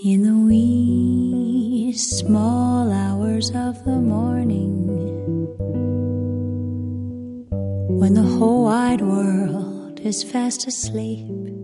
In the wee small hours of the morning, when the whole wide world is fast asleep,